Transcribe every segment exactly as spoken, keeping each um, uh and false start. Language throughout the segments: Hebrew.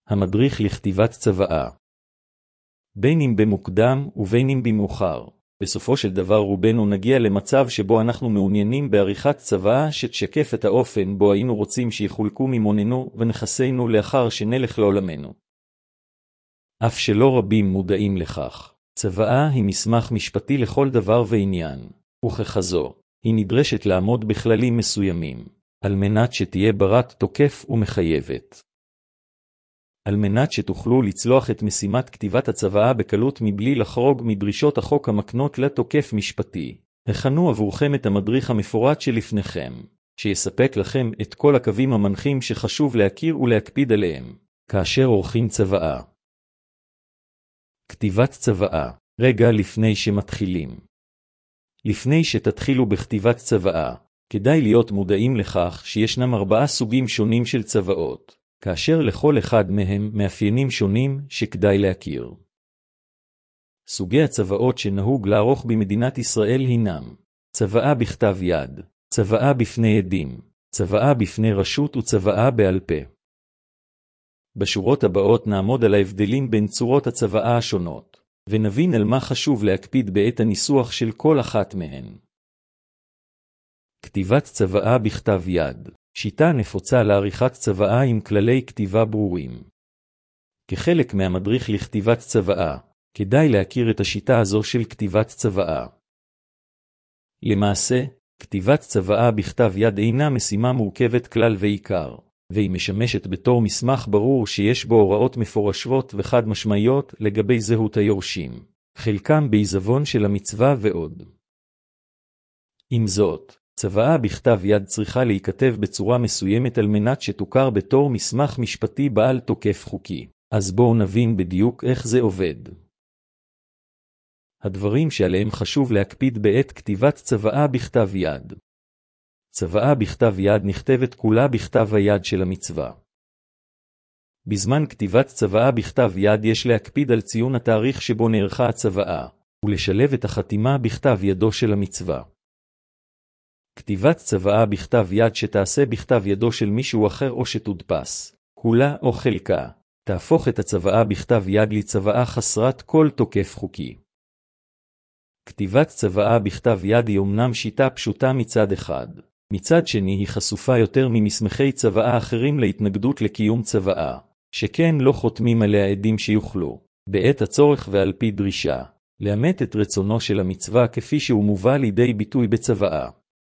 המדריך לכתיבת צוואה. בין אם במוקדם ובין אם במאוחר, בסופו של דבר רובנו נגיע למצב שבו אנחנו מעוניינים בעריכת צוואה שתשקף את האופן בו היינו רוצים שיחולקו ממוננו ונכסינו לאחר שנלך לעולמנו. אף שלא רבים מודעים לכך, צוואה היא מסמך משפטי לכל דבר ועניין, וככזו, היא נדרשת לעמוד בכללים מסוימים, על מנת שתהיה ברת תוקף ומחייבת. על מנת שתוכלו לצלוח את משימת כתיבת הצוואה בקלות מבלי לחרוג מדרישות החוק המקנות לתוקף משפטי, הכנו עבורכם את המדריך המפורט שלפניכם, שיספק לכם את כל הקווים המנחים שחשוב להכיר ולהקפיד עליהם, כאשר עורכים צוואה. כתיבת צוואה, רגע לפני שמתחילים. לפני שתתחילו בכתיבת צוואה, כדאי להיות מודעים לכך שישנם ארבעה סוגים שונים של צוואות, כאשר לכל אחד מהם מאפיינים שונים שכדאי להכיר. סוגי הצוואות שנהוג לערוך במדינת ישראל הינם צוואה בכתב יד, צוואה בפני עדים, צוואה בפני רשות וצוואה בעל פה. בשורות הבאות נעמוד על ההבדלים בין צורות הצוואה השונות, ונבין על מה חשוב להקפיד בעת הניסוח של כל אחת מהן. כתיבת צוואה בכתב יד, שיטה נפוצה לעריכת צוואה עם כללי כתיבה ברורים. כחלק מהמדריך לכתיבת צוואה, כדאי להכיר את השיטה הזו של כתיבת צוואה. למעשה, כתיבת צוואה בכתב יד אינה משימה מורכבת כלל ועיקר, והיא משמשת בתור מסמך ברור שיש בו הוראות מפורשות וחד משמעיות לגבי זהות היורשים, חלקם בעיזבון של המצווה ועוד. עם זאת, צוואה בכתב יד צריכה להיכתב בצורה מסוימת על מנת שתוכר בתור מסמך משפטי בעל תוקף חוקי. אז בואו נבין בדיוק איך זה עובד. הדברים שעליהם חשוב להקפיד בעת כתיבת צוואה בכתב יד. צוואה בכתב יד נכתבת כולה בכתב היד של המצווה. בזמן כתיבת צוואה בכתב יד יש להקפיד על ציון התאריך שבו נערכה הצוואה, ולשלב את החתימה בכתב ידו של המצווה. כתיבת צוואה בכתב יד שתעשה בכתב ידו של מישהו אחר או שתודפס, כולה או חלקה, תהפוך את הצוואה בכתב יד לצוואה חסרת כל תוקף חוקי. כתיבת צוואה בכתב יד היא אומנם שיטה פשוטה מצד אחד, מצד שני היא חשופה יותר ממסמכי צוואה אחרים להתנגדות לקיום צוואה, שכן לא חותמים עליה עדים שיוכלו, בעת הצורך ועל פי דרישה, לאמת את רצונו של המצווה כפי שהוא מובא לידי ביטוי בצוואה.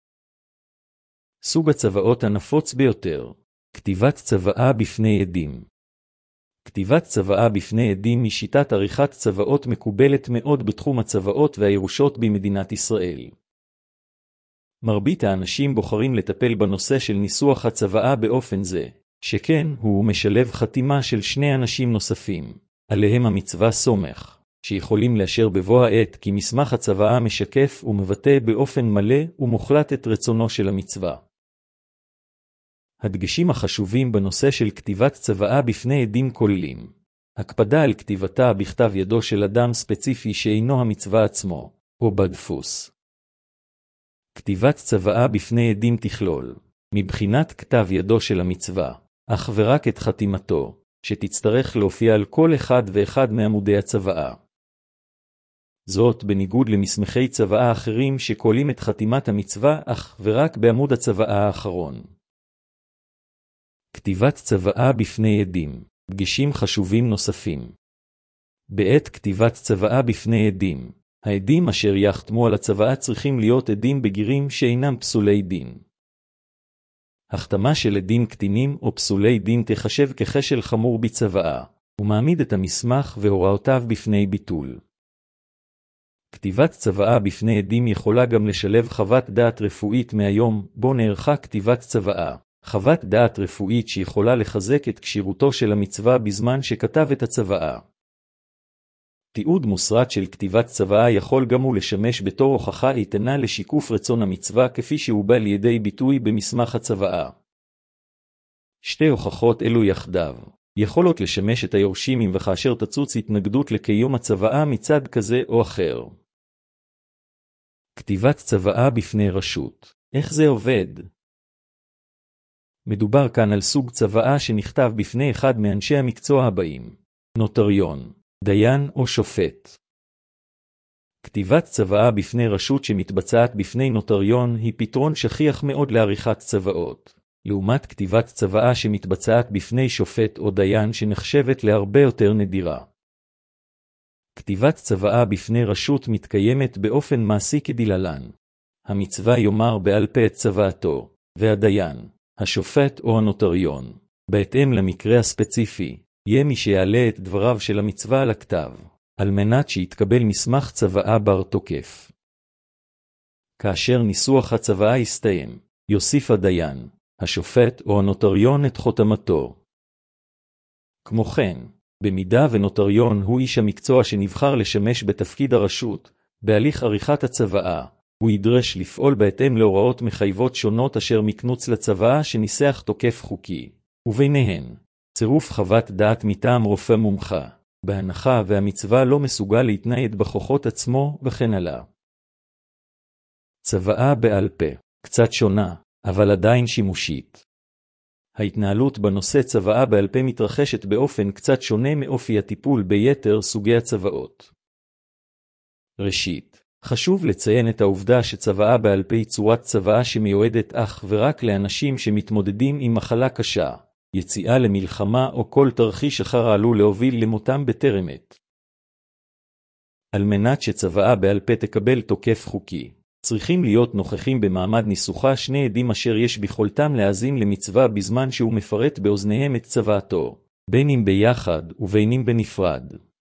סוג הצוואות הנפוץ ביותר, כתיבת צוואה בפני עדים. כתיבת צוואה בפני עדים היא שיטת עריכת צוואות מקובלת מאוד בתחום הצוואות והירושות במדינת ישראל. מרבית האנשים בוחרים לטפל בנושא של ניסוח הצוואה באופן זה, שכן הוא משלב חתימה של שני אנשים נוספים, עליהם המצווה סומך, שיכולים לאשר בבוא העת כי מסמך הצוואה משקף ומבטא באופן מלא ומוחלט את רצונו של המצווה. הדגשים החשובים בנושא של כתיבת צוואה בפני עדים כוללים הקפדה על כתיבתה בכתב ידו של אדם ספציפי שאינו המצווה עצמו, או בדפוס. כתיבת צוואה בפני עדים תכלול, מבחינת כתב ידו של המצווה, אך ורק את חתימתו, שתצטרך להופיע על כל אחד ואחד מעמודי הצוואה. זאת בניגוד למסמכי צוואה אחרים שכוללים את חתימת המצווה אך ורק בעמוד הצוואה האחרון. כתיבת צוואה בפני עדים, דגשים חשובים נוספים. בעת כתיבת צוואה בפני עדים, העדים אשר יחתמו על הצוואה צריכים להיות עדים בגירים שאינם פסולי דין. החתמה של עדים קטינים או פסולי דין תחשב ככשל חמור בצוואה, ומעמיד את המסמך והוראותיו בפני ביטול. כתיבת צוואה בפני עדים יכולה גם לשלב חוות דעת רפואית מהיום בו נערכה כתיבת צוואה. חוות דעת רפואית שיכולה לחזק את כשירותו של המצווה בזמן שכתב את הצוואה. תיעוד מוסרט של כתיבת צוואה יכול גם הוא לשמש בתור הוכחה איתנה לשיקוף רצון המצווה כפי שהוא בא לידי ביטוי במסמך הצוואה. שתי הוכחות אלו יחדיו יכולות לשמש את היורשים אם וכאשר תצוץ התנגדות לקיום הצוואה מצד כזה או אחר. כתיבת צוואה בפני רשות, איך זה עובד? מדובר כאן על סוג צוואה שנכתב בפני אחד מאנשי המקצוע הבאים: נוטריון, דיין או שופט. כתיבת צוואה בפני רשות שמתבצעת בפני נוטריון היא פתרון שכיח מאוד לעריכת צוואות, לעומת כתיבת צוואה שמתבצעת בפני שופט או דיין שנחשבת להרבה יותר נדירה. כתיבת צוואה בפני רשות מתקיימת באופן מעשי כדלהלן: המצווה יאמר בעל פה את צוואתו, והדיין, השופט או הנוטריון, בהתאם למקרה הספציפי, יהיה מי שיעלה את דבריו של המצווה על הכתב, על מנת שיתקבל מסמך צוואה בר תוקף. כאשר ניסוח הצוואה יסתיים, יוסיף הדיין, השופט או הנוטריון את חותמתו. כמו כן, במידה ונוטריון הוא איש המקצוע שנבחר לשמש בתפקיד הרשות, בהליך עריכת הצוואה, הוא ידרש לפעול בהתאם להוראות מחייבות שונות אשר מקנוץ לצוואה שניסח תוקף חוקי, וביניהן, צירוף חוות דעת מטעם רופא מומחה, בהנחה והמצווה לא מסוגל להתנייד בכוחות עצמו וכן הלאה. צוואה בעל פה, קצת שונה, אבל עדיין שימושית. ההתנהלות בנושא צוואה בעל פה מתרחשת באופן קצת שונה מאופי הטיפול ביתר סוגי הצוואות. ראשית, חשוב לציין את העובדה שצוואה בעל פה היא צורת צוואה שמיועדת אך ורק לאנשים שמתמודדים עם מחלה קשה, יציאה למלחמה או כל תרחיש אחר עלול להוביל למותם בטרם עת. על מנת שצוואה בעל פה תקבל תוקף חוקי, צריכים להיות נוכחים במעמד ניסוחה שני עדים אשר יש ביכולתם להאזין למצווה בזמן שהוא מפרט באוזניהם את צוואתו, בין אם ביחד ובין אם בנפרד.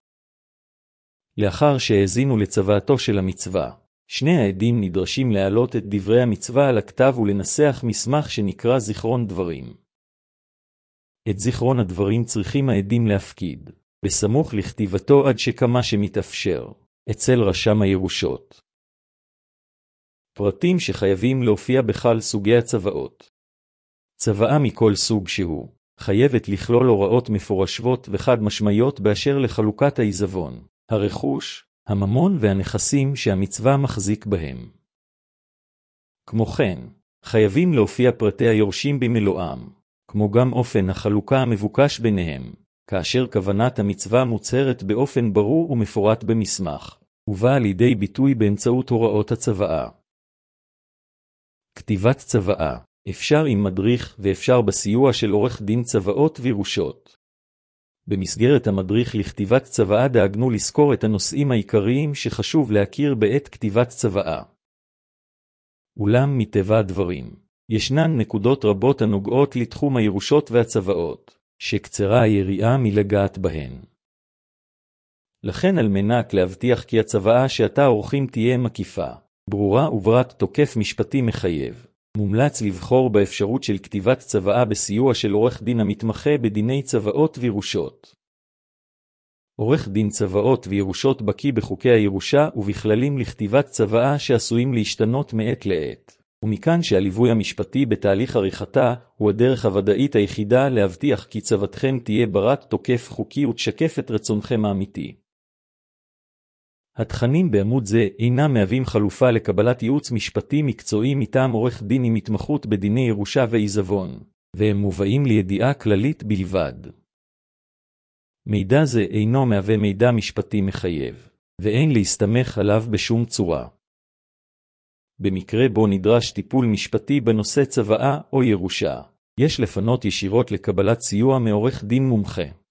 לאחר שהאזינו לצוואתו של המצווה, שני העדים נדרשים להעלות את דברי המצווה על הכתב ולנסח מסמך שנקרא זיכרון דברים. את זיכרון הדברים צריכים העדים להפקיד, בסמוך לכתיבתו עד שכמה שמתאפשר, אצל רשם הירושות. פרטים שחייבים להופיע בכל סוגי הצוואות. צוואה מכל סוג שהוא, חייבת לכלול הוראות מפורשות וחד משמעיות באשר לחלוקת העיזבון, הרכוש, הממון והנכסים שהמצווה מחזיק בהם. כמו כן, חייבים להופיע פרטי היורשים במלואם, כמו גם אופן החלוקה המבוקש ביניהם, כאשר כוונת המצווה מוצהרת באופן ברור ומפורט במסמך, ובאה לידי ביטוי באמצעות הוראות הצוואה. כתיבת צוואה, אפשר עם מדריך ואפשר בסיוע של עורך דין צוואות וירושות. במסגרת המדריך לכתיבת צוואה דאגנו לזכור את הנושאים העיקריים שחשוב להכיר בעת כתיבת צוואה. אולם מטבע הדברים, ישנן נקודות רבות הנוגעות לתחום הירושות והצוואות, שקצרה היריעה מלגעת בהן. לכן על מנת להבטיח כי הצוואה שאתה עורכים תהיה מקיפה, ברורה וברת תוקף משפטי מחייב, מומלץ לבחור באפשרות של כתיבת צוואה בסיוע של עורך דין המתמחה בדיני צוואות וירושות. עורך דין צוואות וירושות בקיא בחוקי הירושה ובכללים לכתיבת צוואה שעשויים להשתנות מעת לעת, ומכאן שהליווי המשפטי בתהליך עריכתה הוא הדרך הוודאית היחידה להבטיח כי צוותכם תהיה ברת תוקף חוקי ותשקף את רצונכם האמיתי. התכנים בעמוד זה אינם מהווים חלופה לקבלת ייעוץ משפטי מקצועי מטעם עורך דין עם התמחות בדיני ירושה ועיזבון, והם מובאים לידיעה כללית בלבד. מידע זה אינו מהווה מידע משפטי מחייב, ואין להסתמך עליו בשום צורה. במקרה בו נדרש טיפול משפטי בנושא צוואה או ירושה, יש לפנות ישירות לקבלת סיוע מעורך דין מומחה.